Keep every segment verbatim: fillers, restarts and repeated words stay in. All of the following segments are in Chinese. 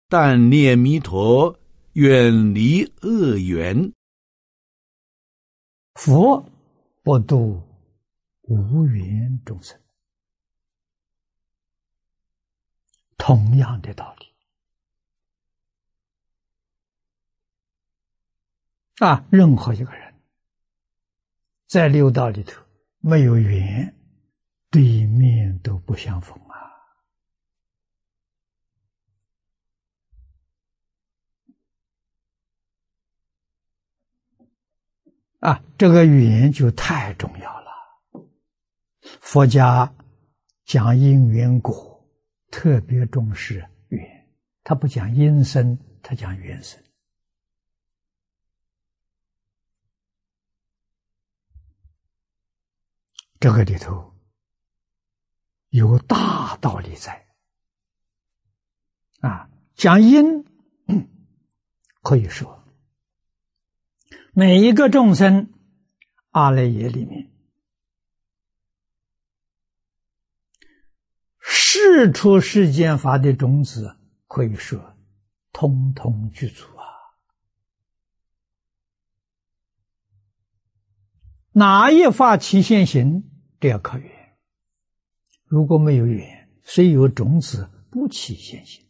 但念弥陀，远离恶缘。 佛不度无缘众生，同样的道理啊！任何一个人在六道里头没有缘，对面都不相逢啊！啊，这个缘就太重要了。佛家讲因缘果，特别重视缘，他不讲因生，他讲缘生。这个里头有大道理在啊！讲因，嗯，可以说每一个众生阿赖耶里面世出世间法的种子，可以说通通具足啊！哪一法起现行，这要靠缘。如果没有缘，虽有种子，不起现行。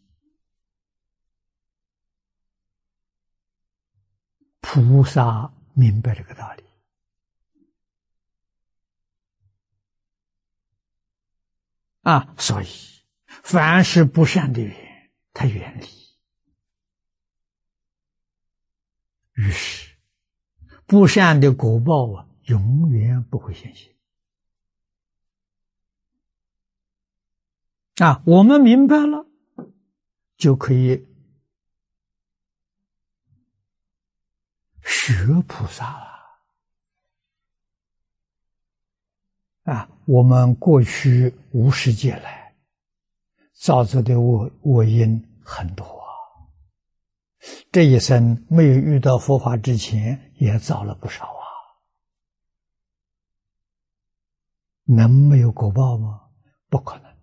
菩萨明白这个道理啊，所以凡是不善的缘，他远离。于是不善的果报啊，永远不会现行啊！我们明白了，就可以学菩萨了啊！我们过去无始劫来造作的恶恶因很多啊，这一生没有遇到佛法之前，也造了不少啊。能没有果报吗？不可能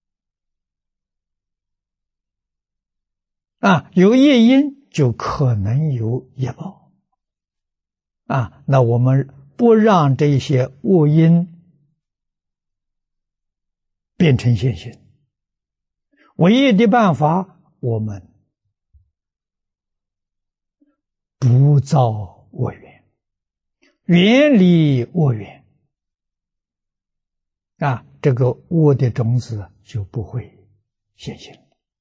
啊！有业因就可能有业报啊！那我们不让这些恶因变成现行，唯一的办法，我们不造恶缘，远离恶缘啊，这个恶的种子就不会现行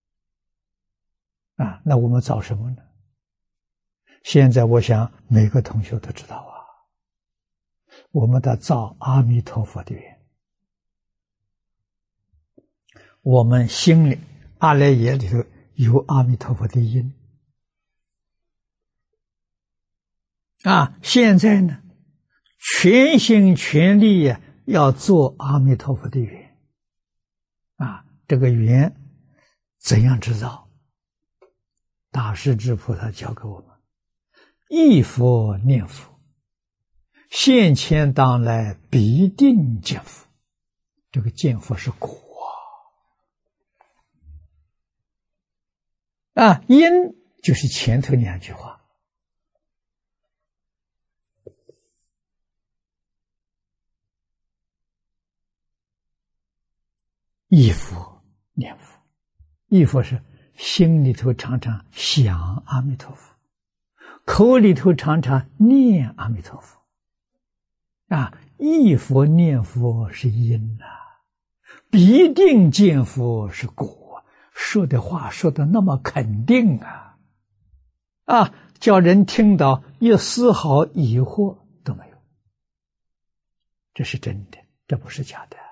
啊。那我们造什么呢？现在我想每个同学都知道啊，我们的造阿弥陀佛的缘。我们心里阿赖耶里头有阿弥陀佛的因啊，现在呢全心全力呀要做阿弥陀佛的缘啊，这个缘怎样制造？大势至菩萨教给我们：忆佛念佛，现前当来必定见佛。这个见佛是果啊，因就是前头两句话。忆佛念佛，忆佛是心里头常常想阿弥陀佛，口里头常常念阿弥陀佛啊，忆佛念佛是因啊，必定见佛是果。说的话说的那么肯定啊，啊，叫人听到一丝毫疑惑都没有，这是真的，这不是假的。